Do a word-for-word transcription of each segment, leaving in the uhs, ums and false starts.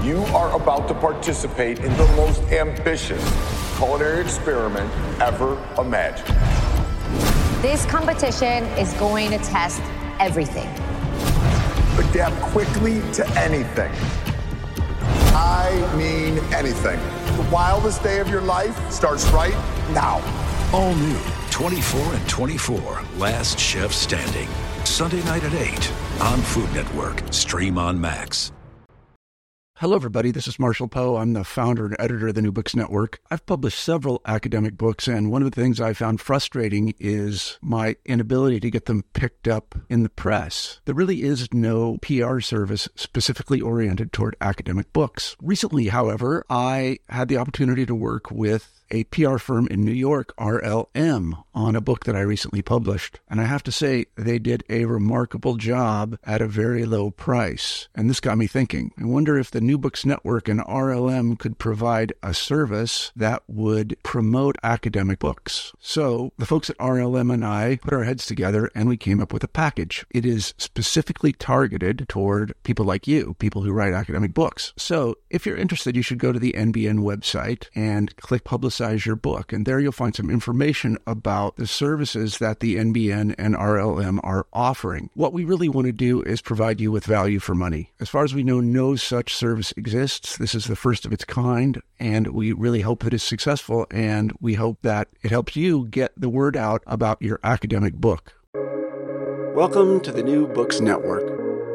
You are about to participate in the most ambitious culinary experiment ever imagined. This competition is going to test everything. Adapt quickly to anything. I mean anything. The wildest day of your life starts right now. All new, twenty-four and twenty-four, Last Chef Standing. Sunday night at eight on Food Network. Stream on Max. Hello, everybody. This is Marshall Poe. I'm the founder and editor of the New Books Network. I've published several academic books, and one of the things I found frustrating is my inability to get them picked up in the press. There really is no P R service specifically oriented toward academic books. Recently, however, I had the opportunity to work with a P R firm in New York, R L M, on a book that I recently published. And I have to say, they did a remarkable job at a very low price. And this got me thinking. I wonder if the New Books Network and R L M could provide a service that would promote academic books. So the folks at R L M and I put our heads together and we came up with a package. It is specifically targeted toward people like you, people who write academic books. So if you're interested, you should go to the N B N website and click Publicize your book, and there you'll find some information about the services that the N B N and R L M are offering. What we really want to do is provide you with value for money. As far as we know, no such service exists. This is the first of its kind, and we really hope that it's successful, and we hope that it helps you get the word out about your academic book. Welcome to the New Books Network.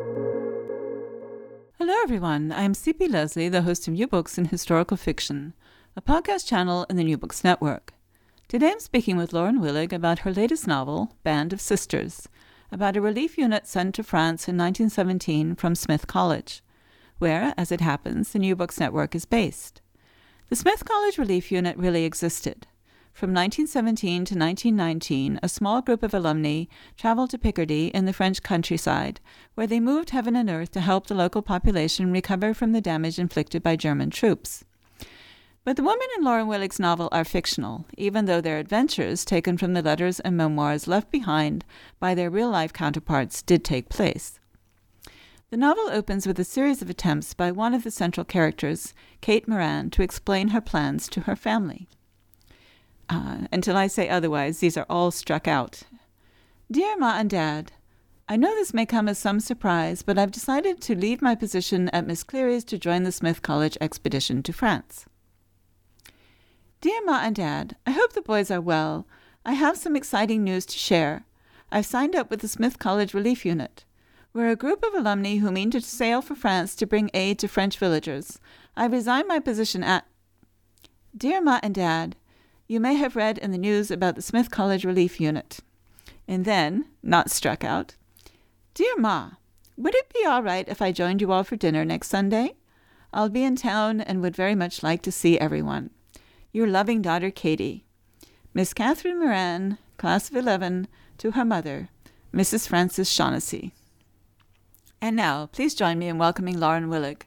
Hello, everyone. I'm C P Leslie, the host of New Books in Historical Fiction, a podcast channel in the New Books Network. Today I'm speaking with Lauren Willig about her latest novel, Band of Sisters, about a relief unit sent to France in nineteen seventeen from Smith College, where, as it happens, the New Books Network is based. The Smith College Relief Unit really existed. From nineteen seventeen to nineteen nineteen, a small group of alumni traveled to Picardy in the French countryside, where they moved heaven and earth to help the local population recover from the damage inflicted by German troops. But the women in Lauren Willig's novel are fictional, even though their adventures, taken from the letters and memoirs left behind by their real-life counterparts, did take place. The novel opens with a series of attempts by one of the central characters, Kate Moran, to explain her plans to her family. Uh, until I say otherwise, these are all struck out. Dear Ma and Dad, I know this may come as some surprise, but I've decided to leave my position at Miss Cleary's to join the Smith College expedition to France. Dear Ma and Dad, I hope the boys are well. I have some exciting news to share. I've signed up with the Smith College Relief Unit. We're a group of alumni who mean to sail for France to bring aid to French villagers. I've resigned my position at... Dear Ma and Dad, you may have read in the news about the Smith College Relief Unit. And then, not struck out, Dear Ma, would it be all right if I joined you all for dinner next Sunday? I'll be in town and would very much like to see everyone. Your loving daughter, Katie. Miss Catherine Moran, class of eleven, to her mother, Missus Frances Shaughnessy. And now, please join me in welcoming Lauren Willig.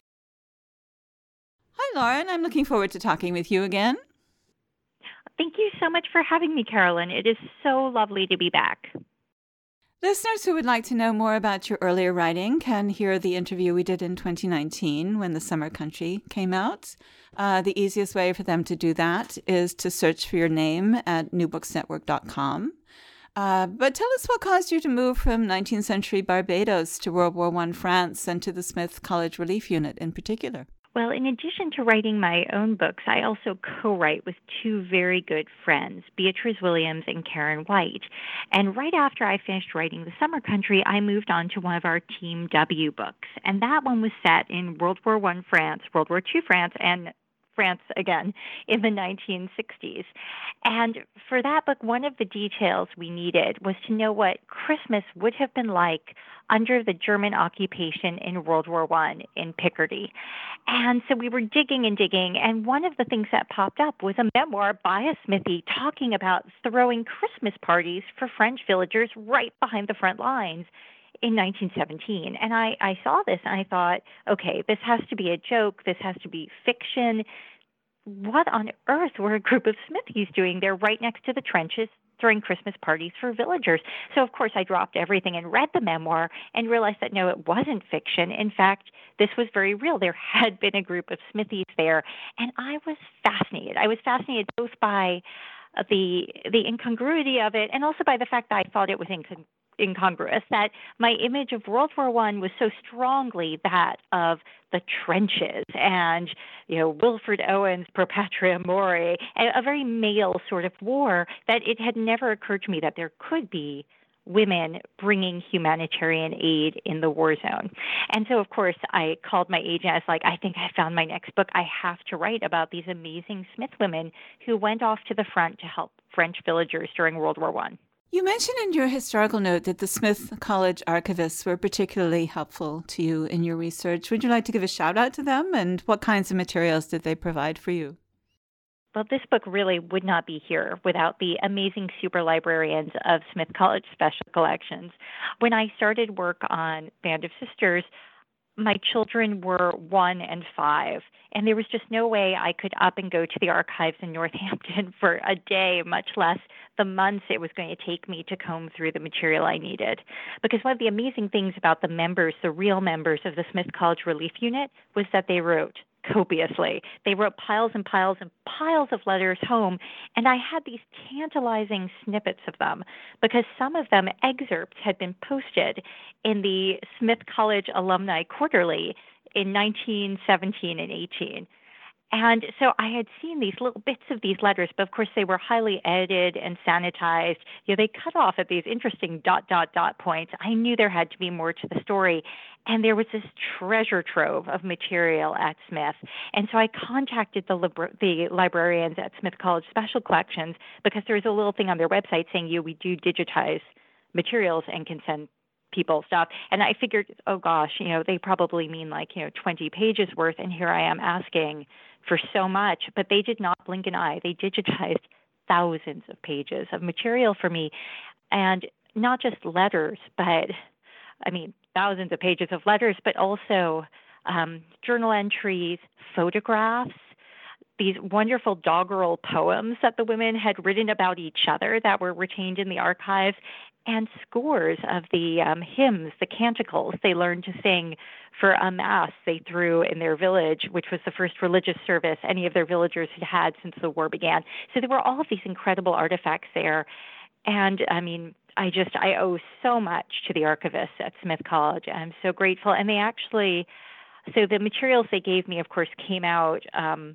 Hi, Lauren. I'm looking forward to talking with you again. Thank you so much for having me, Carolyn. It is so lovely to be back. Listeners who would like to know more about your earlier writing can hear the interview we did in twenty nineteen when The Summer Country came out. Uh, the easiest way for them to do that is to search for your name at new books network dot com. Uh, but tell us what caused you to move from nineteenth century Barbados to World War One France and to the Smith College Relief Unit in particular. Well, in addition to writing my own books, I also co-write with two very good friends, Beatrice Williams and Karen White. And right after I finished writing The Summer Country, I moved on to one of our Team W books. And that one was set in World War One France, World War Two France, and France again in the nineteen sixties. And for that book, one of the details we needed was to know what Christmas would have been like under the German occupation in World War One in Picardy. And so we were digging and digging, and one of the things that popped up was a memoir by a Smithy talking about throwing Christmas parties for French villagers right behind the front lines in nineteen seventeen. And I, I saw this and I thought, okay, this has to be a joke. This has to be fiction. What on earth were a group of Smithies doing there right next to the trenches throwing Christmas parties for villagers. So, of course, I dropped everything and read the memoir and realized that, no, it wasn't fiction. In fact, this was very real. There had been a group of smithies there, and I was fascinated. I was fascinated both by the the incongruity of it and also by the fact that I thought it was incongruous. incongruous, that my image of World War One was so strongly that of the trenches and, you know, Wilfred Owen's Pro Patria Mori, a very male sort of war, that it had never occurred to me that there could be women bringing humanitarian aid in the war zone. And so, of course, I called my agent. I was like, I think I found my next book. I have to write about these amazing Smith women who went off to the front to help French villagers during World War One. You mentioned in your historical note that the Smith College archivists were particularly helpful to you in your research. Would you like to give a shout out to them, and what kinds of materials did they provide for you? Well, this book really would not be here without the amazing super librarians of Smith College Special Collections. When I started work on Band of Sisters, my children were one and five, and there was just no way I could up and go to the archives in Northampton for a day, much less the months it was going to take me to comb through the material I needed. Because one of the amazing things about the members, the real members of the Smith College Relief Unit, was that they wrote copiously. They wrote piles and piles and piles of letters home, and I had these tantalizing snippets of them because some of them, excerpts, had been posted in the Smith College Alumni Quarterly in nineteen seventeen and eighteen. And so I had seen these little bits of these letters, but of course they were highly edited and sanitized. You know, they cut off at these interesting dot, dot, dot points. I knew there had to be more to the story. And there was this treasure trove of material at Smith. And so I contacted the, libra- the librarians at Smith College Special Collections because there was a little thing on their website saying, you know, we do digitize materials and can send people stuff. And I figured, oh gosh, you know, they probably mean like, you know, twenty pages worth. And here I am asking for so much, but they did not blink an eye. They digitized thousands of pages of material for me, and not just letters, but I mean, thousands of pages of letters, but also um, journal entries, photographs, these wonderful doggerel poems that the women had written about each other that were retained in the archives, and scores of the um, hymns, the canticles they learned to sing for a mass they threw in their village, which was the first religious service any of their villagers had had since the war began. So there were all of these incredible artifacts there. And I mean, I just, I owe so much to the archivists at Smith College. I'm so grateful. And they actually, so the materials they gave me, of course, came out um,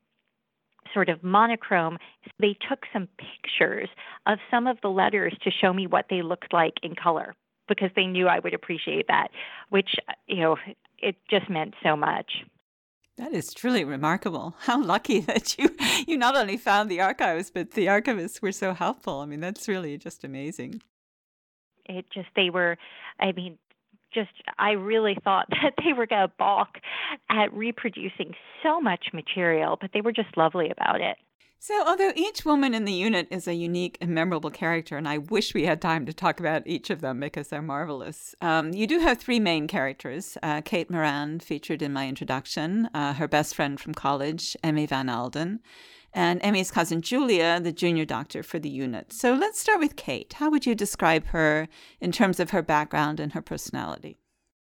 sort of monochrome. So they took some pictures of some of the letters to show me what they looked like in color, because they knew I would appreciate that, which, you know, it just meant so much. That is truly remarkable. How lucky that you you not only found the archives, but the archivists were so helpful. I mean, that's really just amazing. It just, they were, I mean, just, I really thought that they were going to balk at reproducing so much material, but they were just lovely about it. So although each woman in the unit is a unique and memorable character, and I wish we had time to talk about each of them because they're marvelous, um, you do have three main characters. Uh, Kate Moran, featured in my introduction, uh, her best friend from college, Emmy Van Alden, and Emmy's cousin Julia, the junior doctor for the unit. So let's start with Kate. How would you describe her in terms of her background and her personality?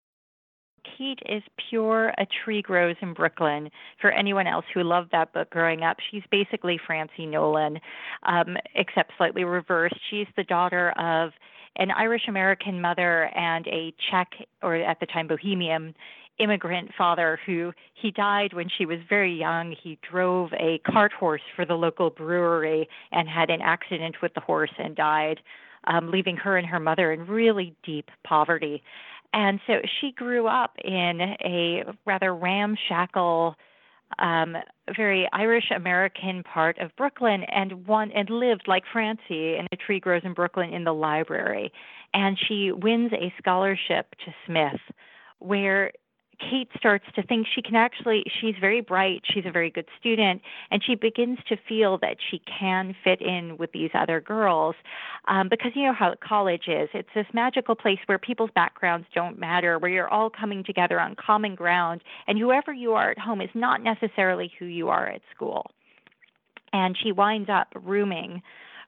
Kate is pure A Tree Grows in Brooklyn. For anyone else who loved that book growing up, she's basically Francie Nolan, um, except slightly reversed. She's the daughter of an Irish-American mother and a Czech, or at the time Bohemian, immigrant father who he died when she was very young. He drove a cart horse for the local brewery and had an accident with the horse and died, um, leaving her and her mother in really deep poverty. And so she grew up in a rather ramshackle, um, very Irish-American part of Brooklyn, and one and lived like Francie in A Tree Grows in Brooklyn in the library. And she wins a scholarship to Smith, where Kate starts to think she can actually, she's very bright, she's a very good student, and she begins to feel that she can fit in with these other girls um, because you know how college is. It's this magical place where people's backgrounds don't matter, where you're all coming together on common ground, and whoever you are at home is not necessarily who you are at school. And she winds up rooming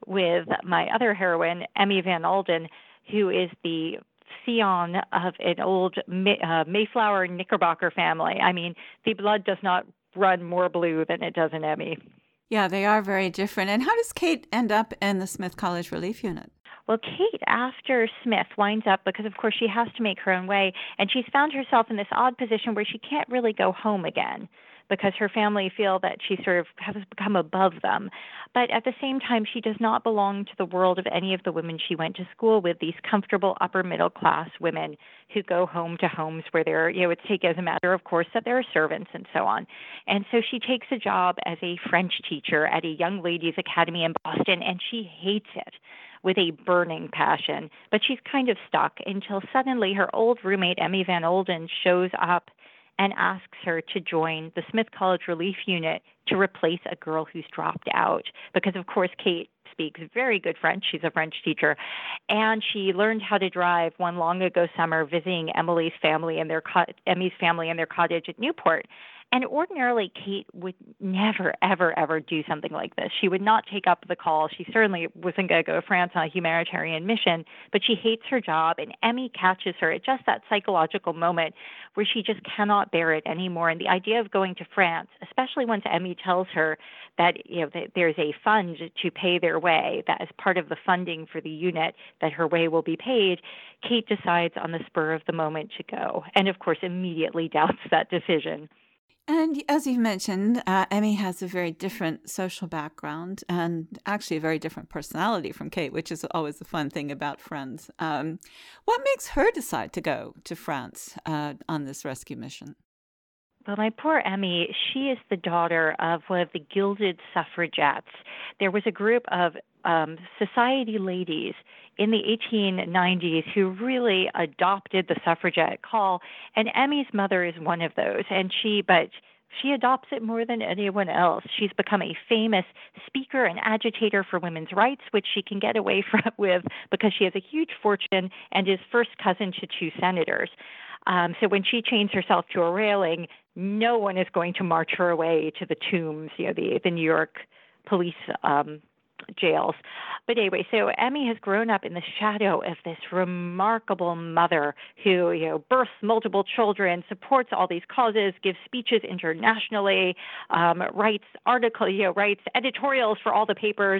with my other heroine, Emmy Van Alden, who is the scion of an old uh, Mayflower Knickerbocker family. I mean, the blood does not run more blue than it does in Emmy. Yeah, they are very different. And how does Kate end up in the Smith College Relief Unit? Well, Kate, after Smith, winds up, because of course she has to make her own way, and she's found herself in this odd position where she can't really go home again because her family feel that she sort of has become above them. But at the same time, she does not belong to the world of any of the women she went to school with, these comfortable upper middle class women who go home to homes where they're, you know, it's taken as a matter of course that there are servants and so on. And so she takes a job as a French teacher at a young ladies' academy in Boston, and she hates it with a burning passion. But she's kind of stuck until suddenly her old roommate, Emmy Van Alden, shows up and asks her to join the Smith College Relief Unit to replace a girl who's dropped out. Because, of course, Kate speaks very good French. She's a French teacher. And she learned how to drive one long ago summer visiting Emily's family and their co- Emmy's family in their cottage at Newport. And ordinarily, Kate would never, ever, ever do something like this. She would not take up the call. She certainly wasn't going to go to France on a humanitarian mission, but she hates her job, and Emmy catches her at just that psychological moment where she just cannot bear it anymore. And the idea of going to France, especially once Emmy tells her that, you know, that there's a fund to pay their way, that is part of the funding for the unit, that her way will be paid, Kate decides on the spur of the moment to go, and of course immediately doubts that decision. And as you've mentioned, uh, Emmy has a very different social background and actually a very different personality from Kate, which is always the fun thing about Friends. Um, what makes her decide to go to France uh, on this rescue mission? Well, my poor Emmy, she is the daughter of one of the gilded suffragettes. There was a group of um, society ladies in the eighteen nineties who really adopted the suffragette call, and Emmy's mother is one of those. And she, but she adopts it more than anyone else. She's become a famous speaker and agitator for women's rights, which she can get away from with because she has a huge fortune and is first cousin to two senators. Um, so when she chains herself to a railing, no one is going to march her away to the tombs, you know, the the New York police um, jails. But anyway, so Emmy has grown up in the shadow of this remarkable mother who, you know, births multiple children, supports all these causes, gives speeches internationally, um, writes articles, you know, writes editorials for all the papers.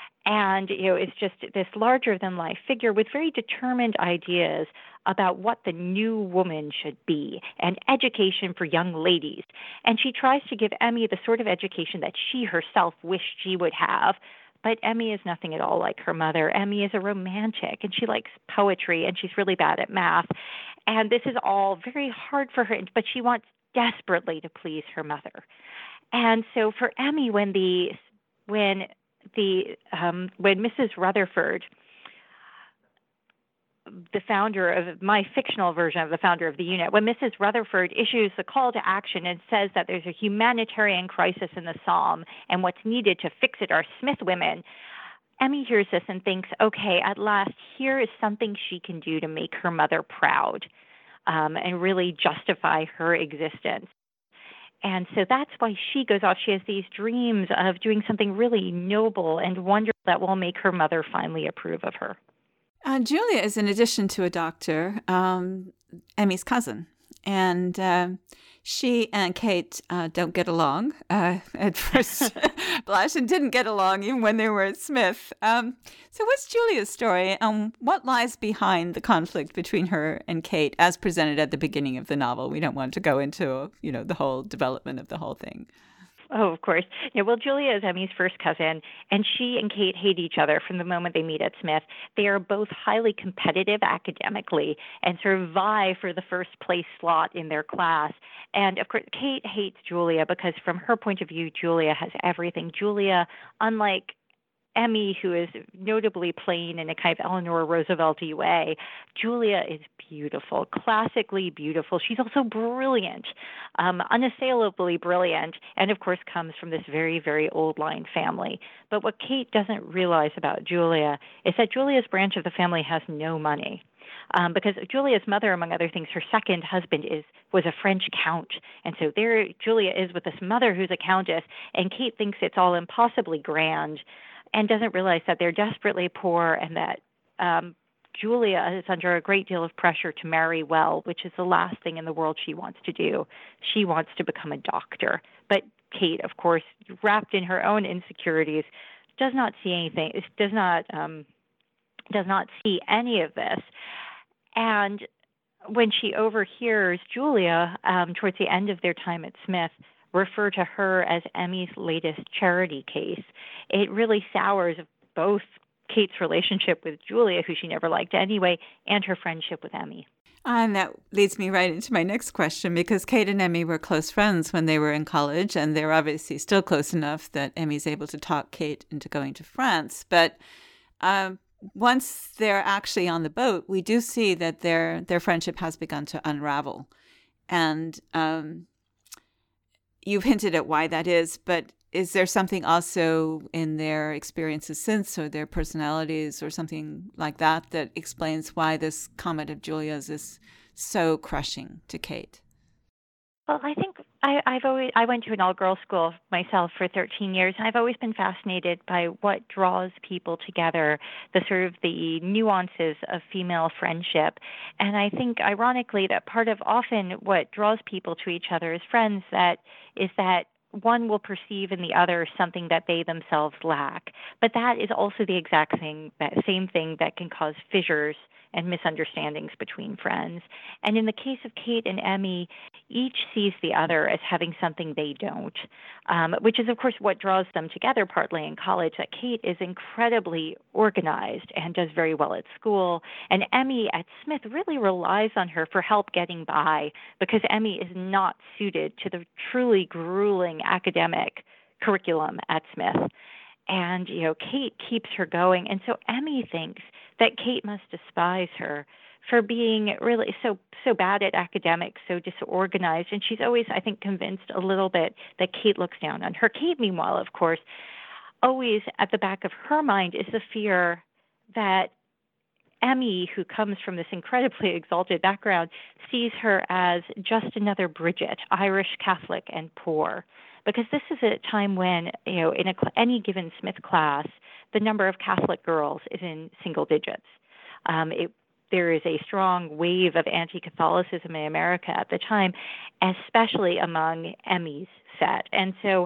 And, you know, it's just this larger-than-life figure with very determined ideas about what the new woman should be and education for young ladies. And she tries to give Emmy the sort of education that she herself wished she would have. But Emmy is nothing at all like her mother. Emmy is a romantic, and she likes poetry, and she's really bad at math. And this is all very hard for her, but she wants desperately to please her mother. And so for Emmy, when the when the um, when Missus Rutherford, the founder of my fictional version of the founder of the unit, when Missus Rutherford issues the call to action and says that there's a humanitarian crisis in the Somme and what's needed to fix it are Smith women, Emmy hears this and thinks, okay, at last, here is something she can do to make her mother proud um, and really justify her existence. And so that's why she goes off. She has these dreams of doing something really noble and wonderful that will make her mother finally approve of her. Uh, Julia is, in addition to a doctor, um, Emmy's cousin. And uh, she and Kate uh, don't get along. Uh, at first, Blush and didn't get along even when they were at Smith. Um, so what's Julia's story, and what lies behind the conflict between her and Kate as presented at the beginning of the novel? We don't want to go into, you know, the whole development of the whole thing. Oh, of course. Yeah, well, Julia is Emmy's first cousin, and she and Kate hate each other from the moment they meet at Smith. They are both highly competitive academically and sort of vie for the first place slot in their class. And, of course, Kate hates Julia because from her point of view, Julia has everything. Julia, unlike Emmy, who is notably plain in a kind of Eleanor Roosevelt-y way, Julia is beautiful, classically beautiful. She's also brilliant, um, unassailably brilliant, and of course comes from this very, very old-line family. But what Kate doesn't realize about Julia is that Julia's branch of the family has no money. Um, because Julia's mother, among other things, her second husband is was a French count. And so there Julia is with this mother who's a countess, and Kate thinks it's all impossibly grand and doesn't realize that they're desperately poor and that um, Julia is under a great deal of pressure to marry well, which is the last thing in the world she wants to do. She wants to become a doctor. But Kate, of course, wrapped in her own insecurities, does not see anything, does not um, does not see any of this. And when she overhears Julia, um, towards the end of their time at Smith, refer to her as Emmy's latest charity case, it really sours both Kate's relationship with Julia, who she never liked anyway, and her friendship with Emmy. And that leads me right into my next question, because Kate and Emmy were close friends when they were in college, and they're obviously still close enough that Emmy's able to talk Kate into going to France. But um, once they're actually on the boat, we do see that their their friendship has begun to unravel. And um, you've hinted at why that is, but is there something also in their experiences since, or their personalities, or something like that, that explains why this comment of Julia's is so crushing to Kate? Well, I think I, I've always I went to an all-girls school myself for thirteen years, and I've always been fascinated by what draws people together, the sort of the nuances of female friendship. And I think, ironically, that part of often what draws people to each other as friends that is that one will perceive in the other something that they themselves lack. But that is also the exact thing, that same thing that can cause fissures and misunderstandings between friends. And in the case of Kate and Emmy, each sees the other as having something they don't, um, which is, of course, what draws them together partly in college, that Kate is incredibly organized and does very well at school. And Emmy at Smith really relies on her for help getting by, because Emmy is not suited to the truly grueling academic curriculum at Smith. And, you know, Kate keeps her going. And so Emmy thinks that Kate must despise her for being really so so bad at academics, so disorganized. And she's always, I think, convinced a little bit that Kate looks down on her. Kate, meanwhile, of course, always at the back of her mind is the fear that Emmy, who comes from this incredibly exalted background, sees her as just another Bridget, Irish Catholic and poor. Because this is a time when, you know, in a, any given Smith class, the number of Catholic girls is in single digits. Um, it, there is a strong wave of anti-Catholicism in America at the time, especially among Emmy's set. And so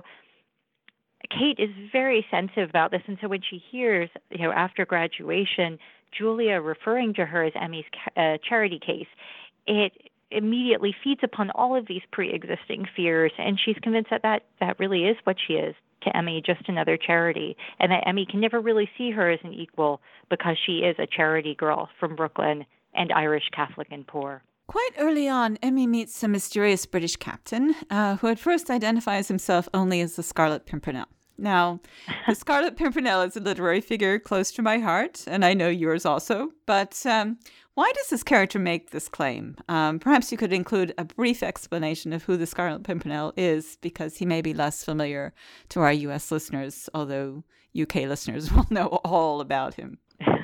Kate is very sensitive about this. And so when she hears, you know, after graduation, Julia referring to her as Emmy's uh, charity case, it immediately feeds upon all of these pre-existing fears, and she's convinced that, that that really is what she is to Emmy, just another charity, and that Emmy can never really see her as an equal because she is a charity girl from Brooklyn and Irish Catholic and poor. Quite early on, Emmy meets a mysterious British captain uh, who at first identifies himself only as the Scarlet Pimpernel. Now, the Scarlet Pimpernel is a literary figure close to my heart, and I know yours also, but um, why does this character make this claim? Um, perhaps you could include a brief explanation of who the Scarlet Pimpernel is, because he may be less familiar to our U S listeners, although U K listeners will know all about him.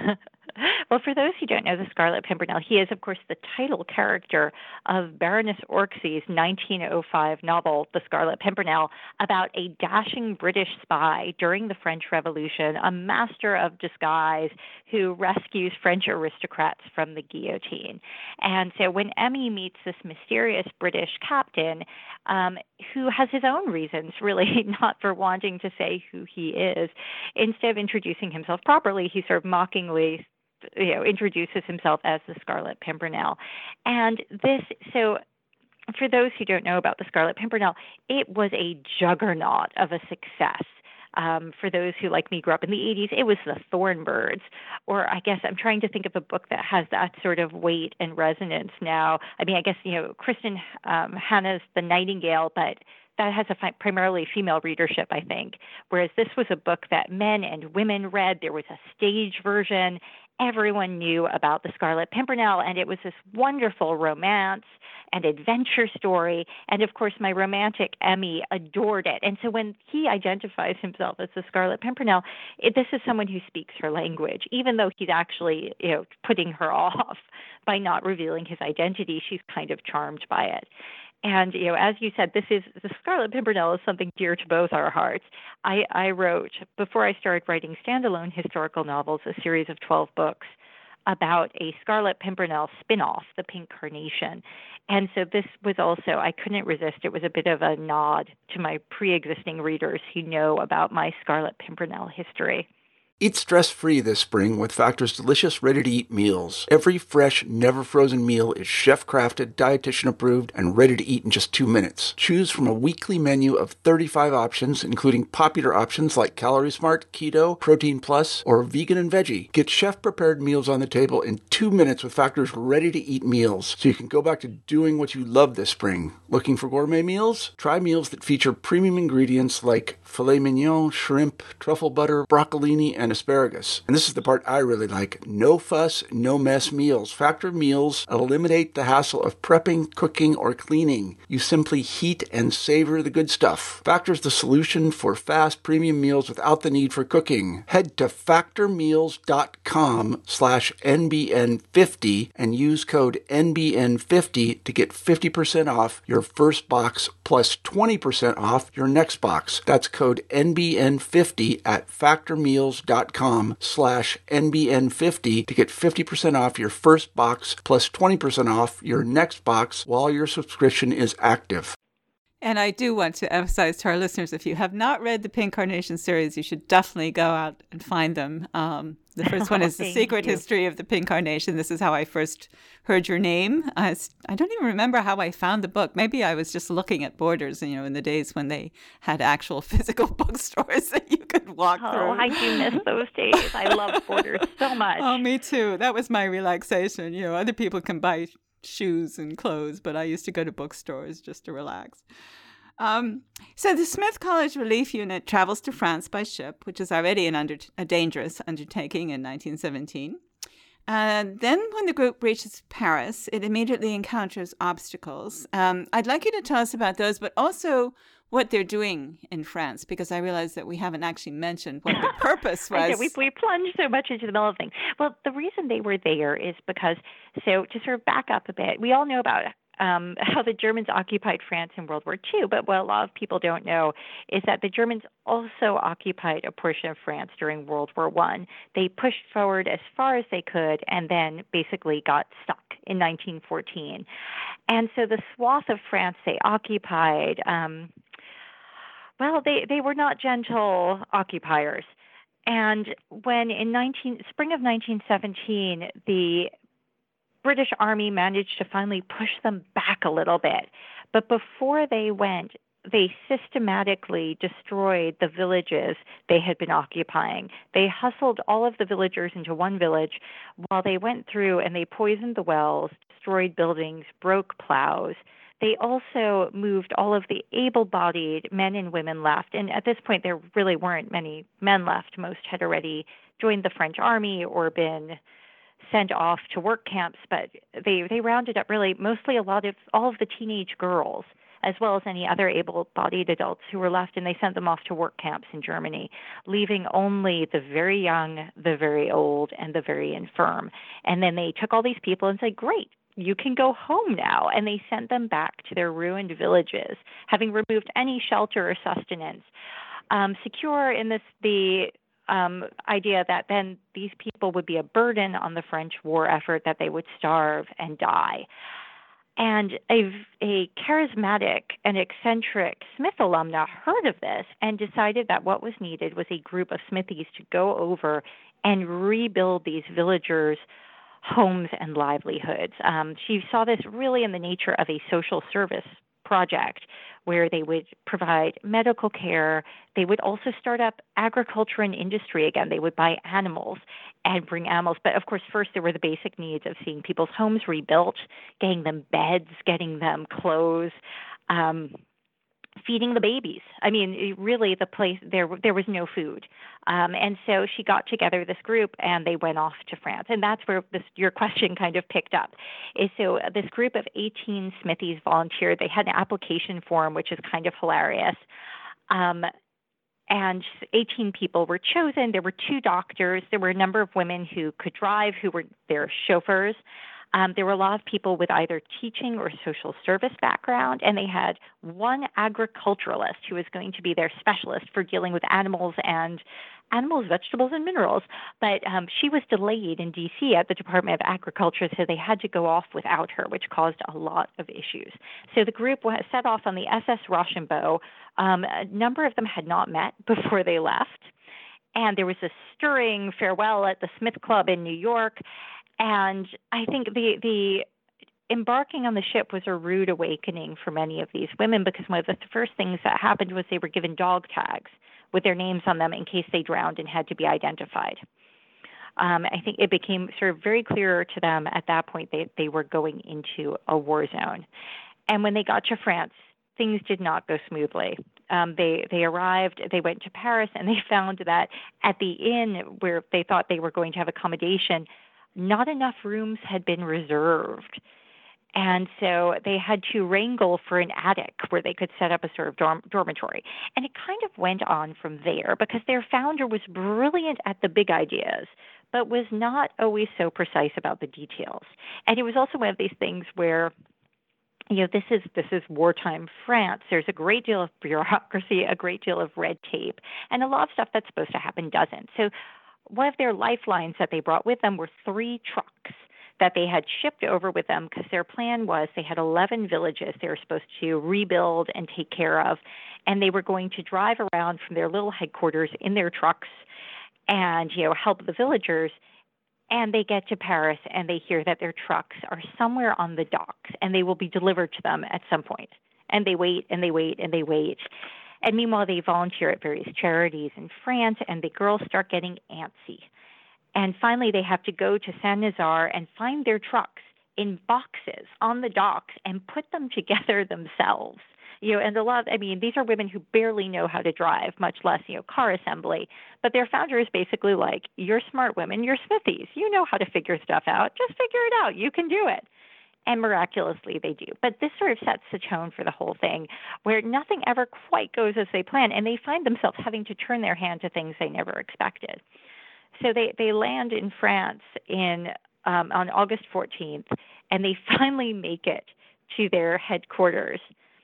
Well, for those who don't know the Scarlet Pimpernel, he is, of course, the title character of Baroness Orczy's nineteen oh five novel, The Scarlet Pimpernel, about a dashing British spy during the French Revolution, a master of disguise who rescues French aristocrats from the guillotine. And so when Emmy meets this mysterious British captain, um, who has his own reasons, really, not for wanting to say who he is, instead of introducing himself properly, he sort of mockingly you know, introduces himself as the Scarlet Pimpernel. And this, so for those who don't know about the Scarlet Pimpernel, it was a juggernaut of a success. Um, for those who, like me, grew up in the eighties, it was the Thornbirds. Or I guess I'm trying to think of a book that has that sort of weight and resonance now. I mean, I guess, you know, Kristen um, Hanna's The Nightingale, but that has a fi- primarily female readership, I think, whereas this was a book that men and women read. There was a stage version. Everyone knew about the Scarlet Pimpernel, and it was this wonderful romance and adventure story. And, of course, my romantic Emmy adored it. And so when he identifies himself as the Scarlet Pimpernel, it, this is someone who speaks her language. Even though he's actually, you know, putting her off by not revealing his identity, she's kind of charmed by it. And, you know, as you said, this is the Scarlet Pimpernel is something dear to both our hearts. I, I wrote, before I started writing standalone historical novels, a series of twelve books about a Scarlet Pimpernel spin-off, The Pink Carnation. And so this was also, I couldn't resist. It was a bit of a nod to my pre-existing readers who know about my Scarlet Pimpernel history. Eat stress-free this spring with Factor's delicious, ready-to-eat meals. Every fresh, never-frozen meal is chef-crafted, dietitian-approved, and ready to eat in just two minutes. Choose from a weekly menu of thirty-five options, including popular options like Calorie Smart, Keto, Protein Plus, or Vegan and Veggie. Get chef-prepared meals on the table in two minutes with Factor's ready-to-eat meals, so you can go back to doing what you love this spring. Looking for gourmet meals? Try meals that feature premium ingredients like filet mignon, shrimp, truffle butter, broccolini, and asparagus. And this is the part I really like. No fuss, no mess meals. Factor meals eliminate the hassle of prepping, cooking, or cleaning. You simply heat and savor the good stuff. Factor's the solution for fast premium meals without the need for cooking. Head to factormeals.com slash NBN50 and use code N B N fifty to get fifty percent off your first box plus twenty percent off your next box. That's code N B N fifty at factormeals.com slash N B N fifty to get fifty percent off your first box plus twenty percent off your next box while your subscription is active. And I do want to emphasize to our listeners, if you have not read the Pink Carnation series, you should definitely go out and find them. Um, the first one is The Secret you. History of the Pink Carnation. This is how I first heard your name. I, I don't even remember how I found the book. Maybe I was just looking at Borders, you know, in the days when they had actual physical bookstores that you could walk oh, through. Oh, I do miss those days. I love Borders so much. Oh, me too. That was my relaxation. You know, other people can buy shoes and clothes, but I used to go to bookstores just to relax. Um, so the Smith College Relief Unit travels to France by ship, which is already an under, a dangerous undertaking in nineteen seventeen. And then when the group reaches Paris, it immediately encounters obstacles. Um, I'd like you to tell us about those, but also what they're doing in France, because I realize that we haven't actually mentioned what the purpose was. I did. We, we plunged so much into the middle of things. Well, the reason they were there is because, so to sort of back up a bit, we all know about um, how the Germans occupied France in World War Two, but what a lot of people don't know is that the Germans also occupied a portion of France during World War One. They pushed forward as far as they could and then basically got stuck in nineteen fourteen. And so the swath of France they occupied, um, Well, they, they were not gentle occupiers. And when in nineteen, spring of nineteen seventeen, the British Army managed to finally push them back a little bit. But before they went, they systematically destroyed the villages they had been occupying. They hustled all of the villagers into one village while they went through and they poisoned the wells, destroyed buildings, broke plows. They also moved all of the able-bodied men and women left. And at this point, there really weren't many men left. Most had already joined the French army or been sent off to work camps. But they, they rounded up really mostly a lot of all of the teenage girls, as well as any other able-bodied adults who were left, and they sent them off to work camps in Germany, leaving only the very young, the very old, and the very infirm. And then they took all these people and said, great, you can go home now. And they sent them back to their ruined villages, having removed any shelter or sustenance, um, secure in this the um, idea that then these people would be a burden on the French war effort, that they would starve and die. And a, a charismatic and eccentric Smith alumna heard of this and decided that what was needed was a group of Smithies to go over and rebuild these villagers' homes and livelihoods. Um, she saw this really in the nature of a social service project where they would provide medical care. They would also start up agriculture and industry again. They would buy animals and bring animals. But of course, first there were the basic needs of seeing people's homes rebuilt, getting them beds, getting them clothes, um, feeding the babies. I mean, really, the place there there was no food, um, and so she got together this group, and they went off to France, and that's where this your question kind of picked up. Is so this group of eighteen Smithies volunteered. They had an application form, which is kind of hilarious. Um, And eighteen people were chosen. There were two doctors. There were a number of women who could drive, who were their chauffeurs. Um, there were a lot of people with either teaching or social service background, and they had one agriculturalist who was going to be their specialist for dealing with animals and animals, vegetables, and minerals. But um, she was delayed in D C at the Department of Agriculture, so they had to go off without her, which caused a lot of issues. So the group was set off on the S S Rochambeau. Um, a number of them had not met before they left, and there was a stirring farewell at the Smith Club in New York. And I think the the embarking on the ship was a rude awakening for many of these women, because one of the first things that happened was they were given dog tags with their names on them in case they drowned and had to be identified. Um, I think it became sort of very clear to them at that point they, they were going into a war zone. And when they got to France, things did not go smoothly. Um, they they arrived, they went to Paris, and they found that at the inn where they thought they were going to have accommodation, not enough rooms had been reserved. And so they had to wrangle for an attic where they could set up a sort of dorm- dormitory. And it kind of went on from there, because their founder was brilliant at the big ideas, but was not always so precise about the details. And it was also one of these things where, you know, this is this is wartime France. There's a great deal of bureaucracy, a great deal of red tape, and a lot of stuff that's supposed to happen doesn't. So one of their lifelines that they brought with them were three trucks that they had shipped over with them, because their plan was they had eleven villages they were supposed to rebuild and take care of, and they were going to drive around from their little headquarters in their trucks and, you know, help the villagers. And they get to Paris and they hear that their trucks are somewhere on the docks and they will be delivered to them at some point. And they wait and they wait and they wait. And meanwhile, they volunteer at various charities in France, and the girls start getting antsy. And finally, they have to go to Saint-Nazaire and find their trucks in boxes on the docks and put them together themselves. You know, and a lot, I mean, these are women who barely know how to drive, much less, you know, car assembly. But their founder is basically like, you're smart women, you're smithies. You know how to figure stuff out. Just figure it out. You can do it. And miraculously, they do. But this sort of sets the tone for the whole thing, where nothing ever quite goes as they plan, and they find themselves having to turn their hand to things they never expected. So they, they land in France in um, on August fourteenth, and they finally make it to their headquarters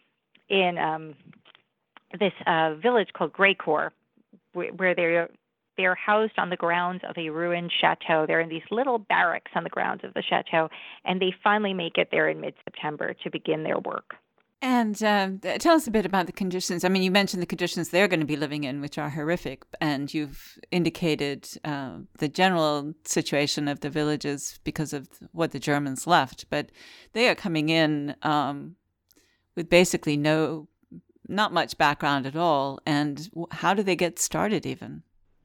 in um, this uh, village called Grécourt, where they're they're housed on the grounds of a ruined chateau. They're in these little barracks on the grounds of the chateau, and they finally make it there in mid-September to begin their work. And uh, tell us a bit about the conditions. I mean, you mentioned the conditions they're going to be living in, which are horrific, and you've indicated uh, the general situation of the villages because of what the Germans left. But they are coming in um, with basically no, not much background at all. And how do they get started even?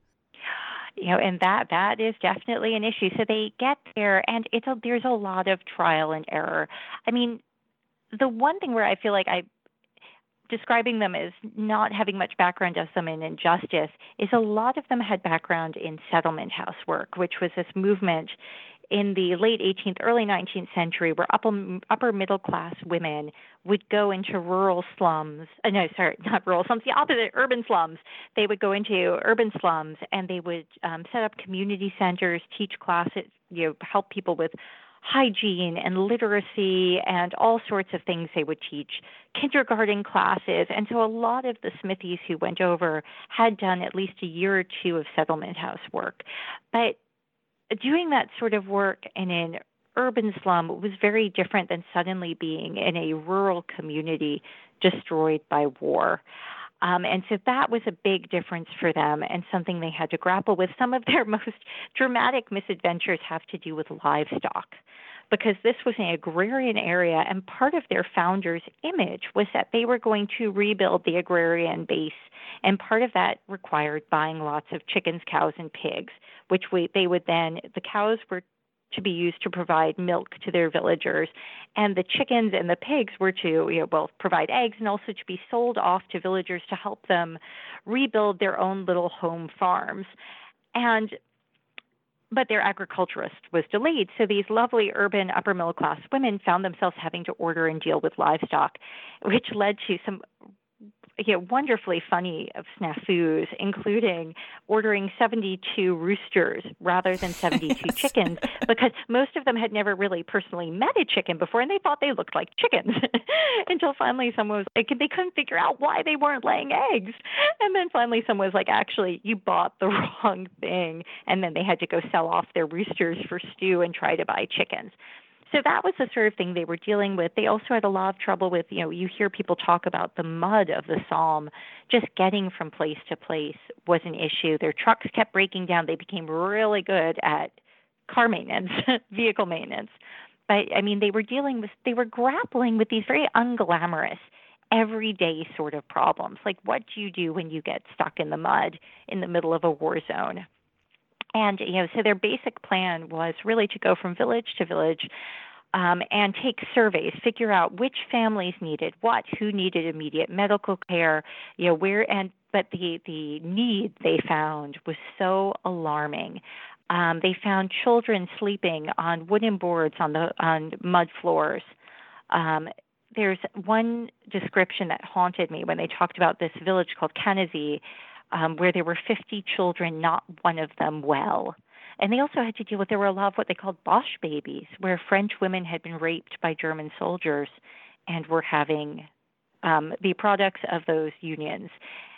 You know, and that that is definitely an issue. So they get there, and it's a, there's a lot of trial and error. I mean, the one thing where I feel like I describing them as not having much background does them an injustice is a lot of them had background in settlement house work, which was this movement in the late eighteenth, early nineteenth century, where upper, upper middle class women would go into rural slums. Uh, no, sorry, not rural slums, the opposite, urban slums. They would go into urban slums, and they would um, set up community centers, teach classes, you know, help people with hygiene and literacy and all sorts of things they would teach, kindergarten classes. And so a lot of the smithies who went over had done at least a year or two of settlement house work. But doing that sort of work in an urban slum was very different than suddenly being in a rural community destroyed by war. Um, and so that was a big difference for them and something they had to grapple with. Some of their most dramatic misadventures have to do with livestock, because this was an agrarian area, and part of their founders' image was that they were going to rebuild the agrarian base, and part of that required buying lots of chickens, cows, and pigs, which we, they would then, the cows were to be used to provide milk to their villagers, and the chickens and the pigs were to, you know, well, provide eggs and also to be sold off to villagers to help them rebuild their own little home farms. And but their agriculturist was delayed, so these lovely urban upper middle class women found themselves having to order and deal with livestock, which led to some you know, wonderfully funny of snafus, including ordering seventy-two roosters rather than seventy-two yes. chickens, because most of them had never really personally met a chicken before, and they thought they looked like chickens until finally someone was like, they couldn't figure out why they weren't laying eggs. And then finally someone was like, actually, you bought the wrong thing. And then they had to go sell off their roosters for stew and try to buy chickens. So that was the sort of thing they were dealing with. They also had a lot of trouble with, you know, you hear people talk about the mud of the Somme. Just getting from place to place was an issue. Their trucks kept breaking down. They became really good at car maintenance, vehicle maintenance. But, I mean, they were dealing with, they were grappling with these very unglamorous, everyday sort of problems. Like, what do you do when you get stuck in the mud in the middle of a war zone? And, you know, so their basic plan was really to go from village to village um, and take surveys, figure out which families needed what, who needed immediate medical care, you know, where, and, but the, the need they found was so alarming. Um, they found children sleeping on wooden boards on the, on mud floors. Um, there's one description that haunted me when they talked about this village called Cannazy, Um, where there were fifty children, not one of them well. And they also had to deal with, there were a lot of what they called Boche babies, where French women had been raped by German soldiers and were having um, the products of those unions,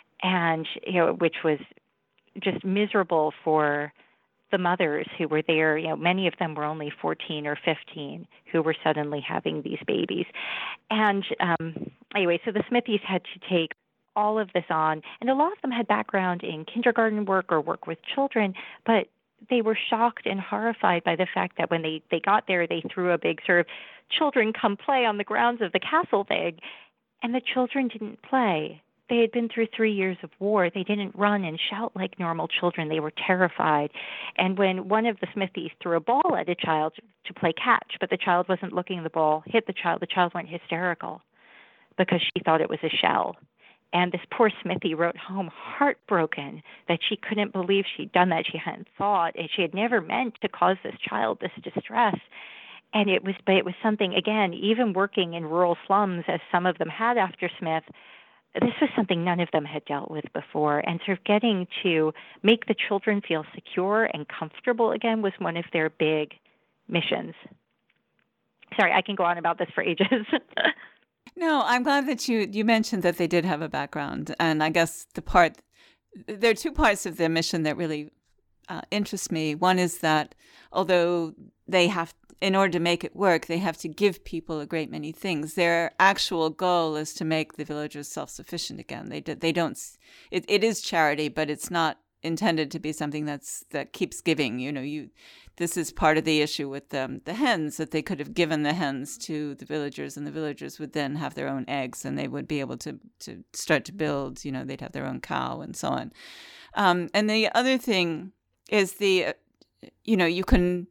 and you know, which was just miserable for the mothers who were there. You know, many of them were only fourteen or fifteen who were suddenly having these babies. And um, anyway, so the Smithies had to take all of this on, and a lot of them had background in kindergarten work or work with children, but they were shocked and horrified by the fact that when they, they got there, they threw a big sort of children come play on the grounds of the castle thing, and the children didn't play. They had been through three years of war. They didn't run and shout like normal children. They were terrified. And when one of the Smithies threw a ball at a child to play catch, but the child wasn't looking at the ball, hit the child, the child went hysterical because she thought it was a shell. And this poor Smithie wrote home heartbroken that she couldn't believe she'd done that. She hadn't thought, and she had never meant to cause this child this distress. And it was, but it was something, again, even working in rural slums, as some of them had after Smith, this was something none of them had dealt with before. And sort of getting to make the children feel secure and comfortable again was one of their big missions. Sorry, I can go on about this for ages. No, I'm glad that you, you mentioned that they did have a background. And I guess the part, there are two parts of their mission that really uh, interest me. One is that although they have, in order to make it work, they have to give people a great many things. Their actual goal is to make the villagers self-sufficient again. They they don't, it, it is charity, but it's not intended to be something that's that keeps giving. You know, you this is part of the issue with um, the hens, that they could have given the hens to the villagers, and the villagers would then have their own eggs, and they would be able to to start to build. You know, they'd have their own cow and so on. Um, and the other thing is the, uh, you know, you can,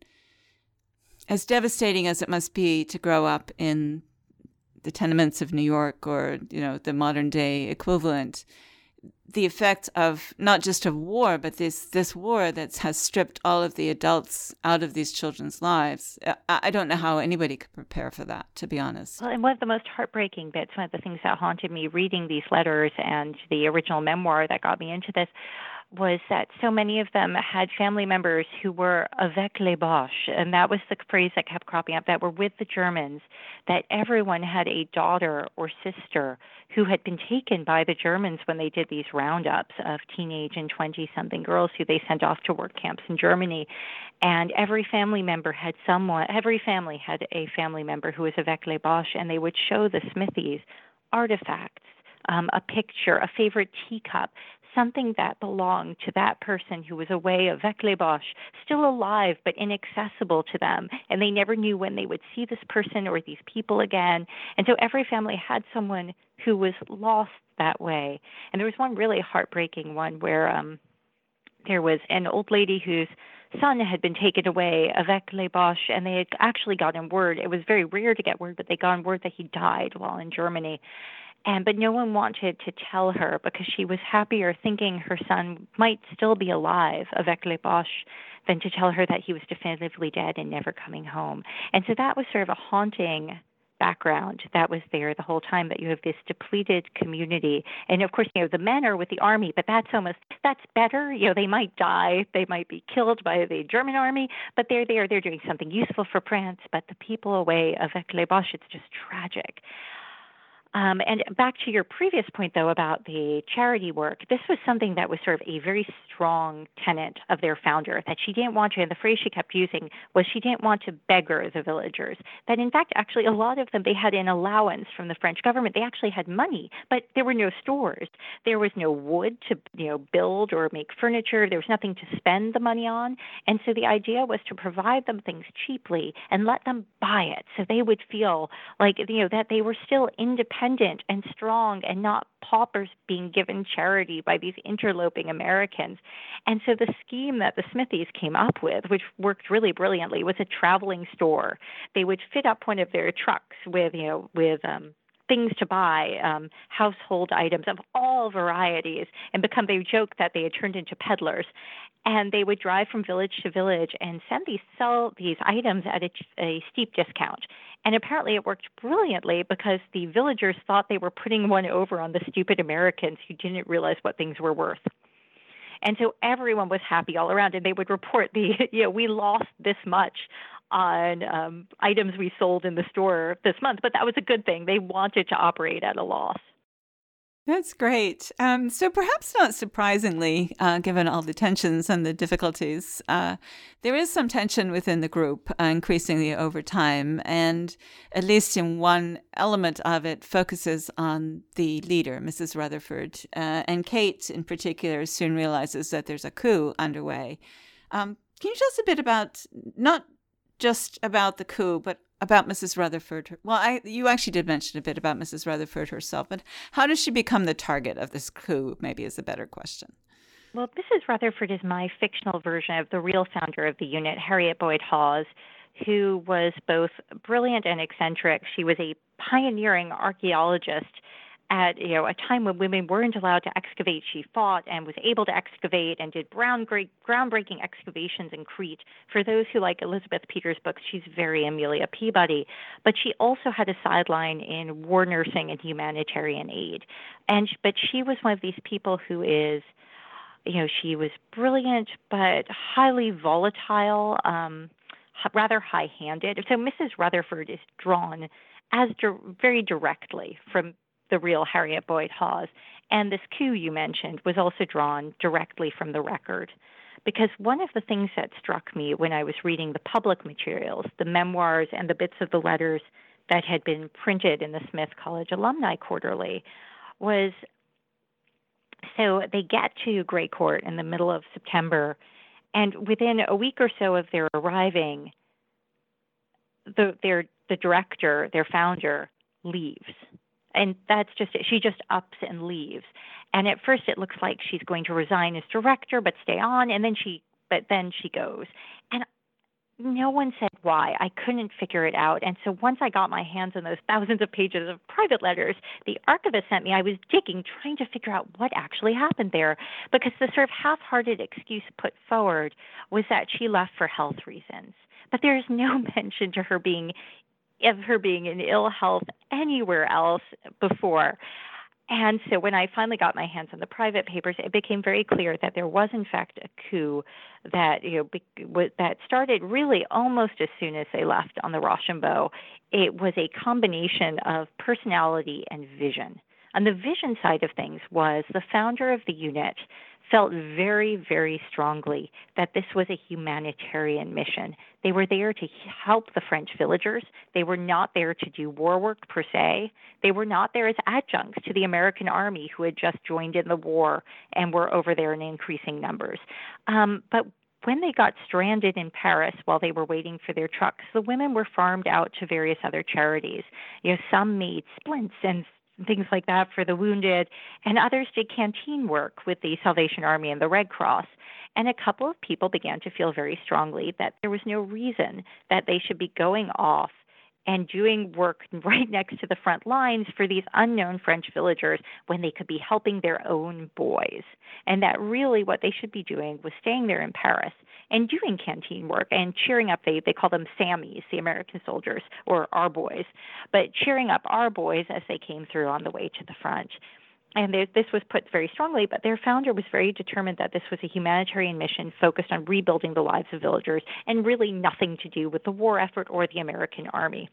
as devastating as it must be to grow up in the tenements of New York, or you know, the modern day equivalent, the effect of not just of war, but this this war that has stripped all of the adults out of these children's lives. I, I don't know how anybody could prepare for that, to be honest. Well, and one of the most heartbreaking bits, one of the things that haunted me reading these letters and the original memoir that got me into this, was that so many of them had family members who were avec les Boches, and that was the phrase that kept cropping up, that were with the Germans, that everyone had a daughter or sister who had been taken by the Germans when they did these roundups of teenage and twenty-something girls who they sent off to work camps in Germany. And every family member had someone, every family had a family member who was avec les Boches, and they would show the Smithies artifacts, um, a picture, a favorite teacup, something that belonged to that person who was away avec les Boches, still alive but inaccessible to them, and they never knew when they would see this person or these people again. And so every family had someone who was lost that way. And there was one really heartbreaking one where um, there was an old lady whose son had been taken away avec les Boches, and they had actually gotten word. It was very rare to get word, but they got word that he died while in Germany. And but no one wanted to tell her because she was happier thinking her son might still be alive avec les Boches than to tell her that he was definitively dead and never coming home. And so that was sort of a haunting background that was there the whole time, that you have this depleted community. And of course, you know, the men are with the army, but that's almost, that's better. You know, they might die, they might be killed by the German army, but they're there, they're doing something useful for France. But the people away avec les Boches, it's just tragic. Um, and back to your previous point, though, about the charity work, this was something that was sort of a very strong tenet of their founder, that she didn't want to, and the phrase she kept using was she didn't want to beggar the villagers. That, in fact, actually, a lot of them, they had an allowance from the French government. They actually had money, but there were no stores. There was no wood to, you know, build or make furniture. There was nothing to spend the money on. And so the idea was to provide them things cheaply and let them buy it, so they would feel like, you know, that they were still independent and strong and not paupers being given charity by these interloping Americans. And so the scheme that the Smithies came up with, which worked really brilliantly, was a traveling store. They would fit up one of their trucks with, you know, with um, things to buy, um, household items of all varieties, and become, they joke that they had turned into peddlers. And they would drive from village to village and send these, sell these items at a, a steep discount. And apparently it worked brilliantly because the villagers thought they were putting one over on the stupid Americans who didn't realize what things were worth. And so everyone was happy all around, and they would report, the, you know, we lost this much on um, items we sold in the store this month, but that was a good thing. They wanted to operate at a loss. That's great. Um, so perhaps not surprisingly, uh, given all the tensions and the difficulties, uh, there is some tension within the group, uh, increasingly over time, and at least in one element of it focuses on the leader, Missus Rutherford. Uh, and Kate, in particular, soon realizes that there's a coup underway. Um, can you tell us a bit about, not just about the coup, but about Missus Rutherford? Well, I, you actually did mention a bit about Missus Rutherford herself, but how does she become the target of this coup, maybe is a better question. Well, Missus Rutherford is my fictional version of the real founder of the unit, Harriet Boyd Hawes, who was both brilliant and eccentric. She was a pioneering archaeologist at, you know, a time when women weren't allowed to excavate. She fought and was able to excavate and did brown, great, groundbreaking excavations in Crete. For those who like Elizabeth Peters' books, she's very Amelia Peabody. But she also had a sideline in war nursing and humanitarian aid. And But she was one of these people who is, you know, she was brilliant but highly volatile, um, rather high-handed. So Missus Rutherford is drawn as di- very directly from the real Harriet Boyd Hawes. And this coup you mentioned was also drawn directly from the record. Because one of the things that struck me when I was reading the public materials, the memoirs and the bits of the letters that had been printed in the Smith College Alumni Quarterly, was, so they get to Gray Court in the middle of September, and within a week or so of their arriving, the, their, the director, their founder, leaves. And that's just it. She just ups and leaves. And at first it looks like she's going to resign as director but stay on, and then she but then she goes. And no one said why. I couldn't figure it out. And so once I got my hands on those thousands of pages of private letters the archivist sent me, I was digging, trying to figure out what actually happened there. Because the sort of half-hearted excuse put forward was that she left for health reasons. But there's no mention to her being of her being in ill health anywhere else before. And so when I finally got my hands on the private papers, it became very clear that there was, in fact, a coup that, you know, be, that started really almost as soon as they left on the Rochambeau. It was a combination of personality and vision. On the vision side of things was the founder of the unit felt very, very strongly that this was a humanitarian mission. They were there to help the French villagers. They were not there to do war work per se. They were not there as adjuncts to the American army who had just joined in the war and were over there in increasing numbers. Um, but when they got stranded in Paris while they were waiting for their trucks, the women were farmed out to various other charities. You know, some made splints and things like that for the wounded, and others did canteen work with the Salvation Army and the Red Cross. And a couple of people began to feel very strongly that there was no reason that they should be going off and doing work right next to the front lines for these unknown French villagers when they could be helping their own boys. And that really what they should be doing was staying there in Paris and doing canteen work and cheering up, they, they call them Sammies, the American soldiers, or our boys, but cheering up our boys as they came through on the way to the front. And there, this was put very strongly, but their founder was very determined that this was a humanitarian mission focused on rebuilding the lives of villagers and really nothing to do with the war effort or the American army.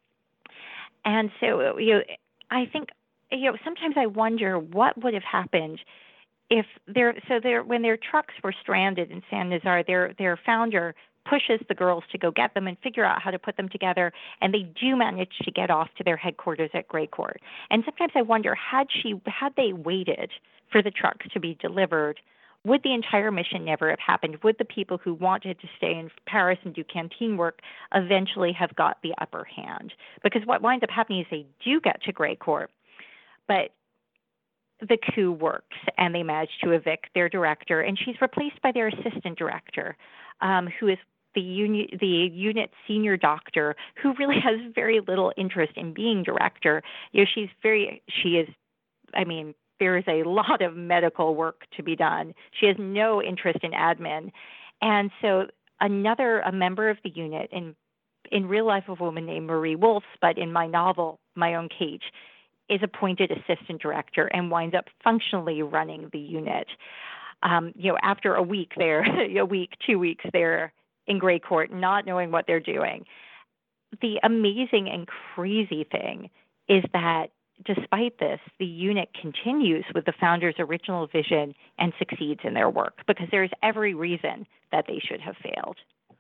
And so, you know, I think, you know, sometimes I wonder what would have happened if their so their when their trucks were stranded in Saint-Nazaire, their their founder pushes the girls to go get them and figure out how to put them together, and they do manage to get off to their headquarters at Grécourt. And sometimes I wonder, had she had they waited for the trucks to be delivered, would the entire mission never have happened? Would the people who wanted to stay in Paris and do canteen work eventually have got the upper hand? Because what winds up happening is they do get to Grécourt, but the coup works, and they manage to evict their director, and she's replaced by their assistant director, um, who is the uni- the unit senior doctor, who really has very little interest in being director. You know, she's very, she is, I mean, there is a lot of medical work to be done. She has no interest in admin. And so another, a member of the unit, in, in real life a woman named Marie Wolfs, but in my novel, My Own Cage, is appointed assistant director and winds up functionally running the unit. Um, you know, after a week there, a week, two weeks there in Grécourt, not knowing what they're doing. The amazing and crazy thing is that despite this, the unit continues with the founder's original vision and succeeds in their work, because there's every reason that they should have failed.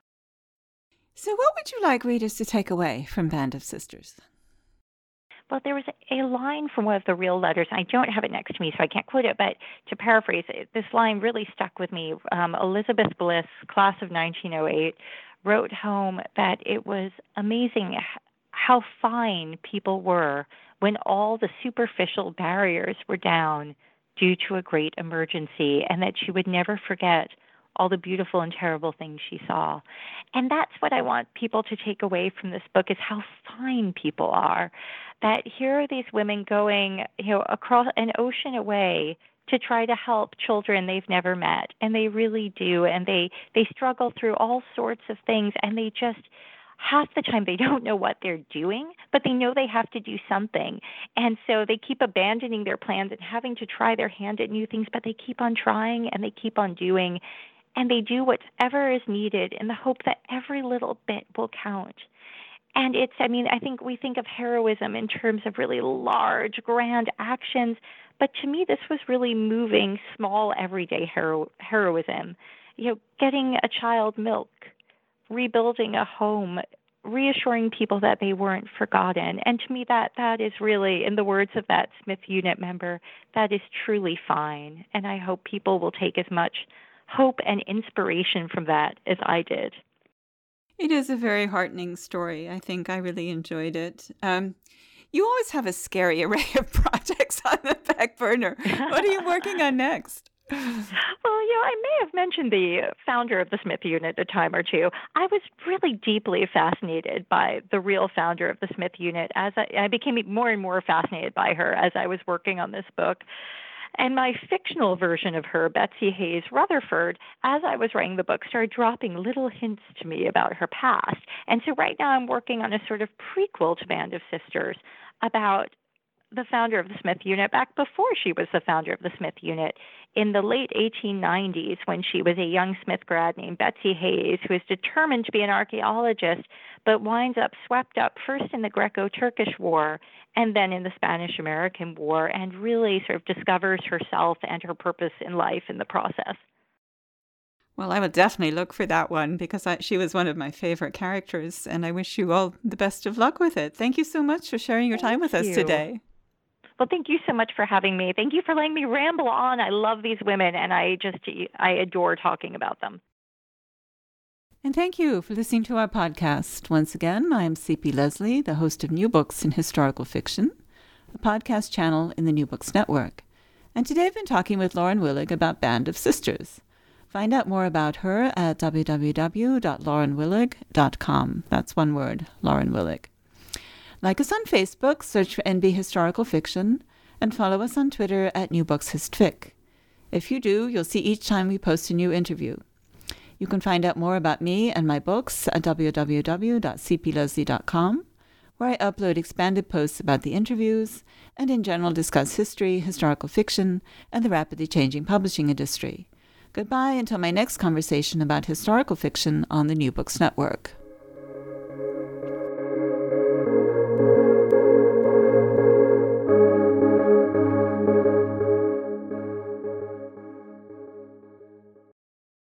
So what would you like readers to take away from Band of Sisters? Well, there was a line from one of the real letters. I don't have it next to me, so I can't quote it, but to paraphrase it, this line really stuck with me. Um, Elizabeth Bliss, class of nineteen oh eight, wrote home that it was amazing how fine people were when all the superficial barriers were down due to a great emergency, and that she would never forget all the beautiful and terrible things she saw. And that's what I want people to take away from this book, is how fine people are. That here are these women going, you know, across an ocean away to try to help children they've never met. And they really do. And they, they struggle through all sorts of things. And they just, half the time, they don't know what they're doing, but they know they have to do something. And so they keep abandoning their plans and having to try their hand at new things, but they keep on trying and they keep on doing. And they do whatever is needed in the hope that every little bit will count. And it's, I mean, I think we think of heroism in terms of really large, grand actions, but to me this was really moving, small, everyday hero- heroism. You know, getting a child milk, rebuilding a home, reassuring people that they weren't forgotten. And to me that that is really, in the words of that Smith unit member, that is truly fine. And I hope people will take as much hope and inspiration from that as I did. It is a very heartening story. I think I really enjoyed it. Um, you always have a scary array of projects on the back burner. What are you working on next? Well, you know, I may have mentioned the founder of the Smith unit a time or two. I was really deeply fascinated by the real founder of the Smith unit. As I, I became more and more fascinated by her as I was working on this book. And my fictional version of her, Betsy Hayes Rutherford, as I was writing the book, started dropping little hints to me about her past. And so right now I'm working on a sort of prequel to Band of Sisters about the founder of the Smith unit back before she was the founder of the Smith unit in the late eighteen nineties, when she was a young Smith grad named Betsy Hayes, who is determined to be an archaeologist, but winds up swept up first in the Greco-Turkish War and then in the Spanish-American War, and really sort of discovers herself and her purpose in life in the process. Well, I will definitely look for that one, because I, she was one of my favorite characters, and I wish you all the best of luck with it. Thank you so much for sharing your time with us today. Well, thank you so much for having me. Thank you for letting me ramble on. I love these women, and I just, I adore talking about them. And thank you for listening to our podcast. Once again, I am C P Leslie, the host of New Books in Historical Fiction, a podcast channel in the New Books Network. And today I've been talking with Lauren Willig about Band of Sisters. Find out more about her at w w w dot lauren willig dot com. That's one word, Lauren Willig. Like us on Facebook, search for N B Historical Fiction, and follow us on Twitter at New Books Histfic. If you do, you'll see each time we post a new interview. You can find out more about me and my books at w w w dot c p leslie dot com, where I upload expanded posts about the interviews and in general discuss history, historical fiction, and the rapidly changing publishing industry. Goodbye until my next conversation about historical fiction on the New Books Network.